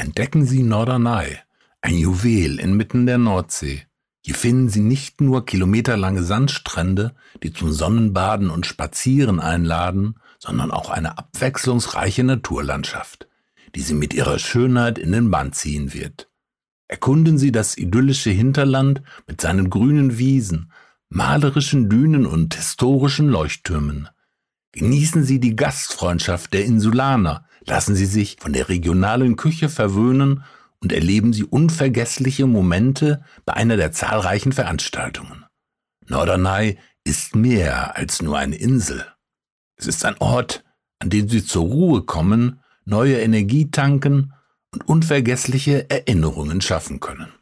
entdecken Sie Norderney, ein Juwel inmitten der Nordsee. Hier finden Sie nicht nur kilometerlange Sandstrände, die zum Sonnenbaden und Spazieren einladen, sondern auch eine abwechslungsreiche Naturlandschaft, die Sie mit ihrer Schönheit in den Bann ziehen wird. Erkunden Sie das idyllische Hinterland mit seinen grünen Wiesen, malerischen Dünen und historischen Leuchttürmen. Genießen Sie die Gastfreundschaft der Insulaner, lassen Sie sich von der regionalen Küche verwöhnen und erleben Sie unvergessliche Momente bei einer der zahlreichen Veranstaltungen. Norderney ist mehr als nur eine Insel. Es ist ein Ort, an dem Sie zur Ruhe kommen, neue Energie tanken und unvergessliche Erinnerungen schaffen können.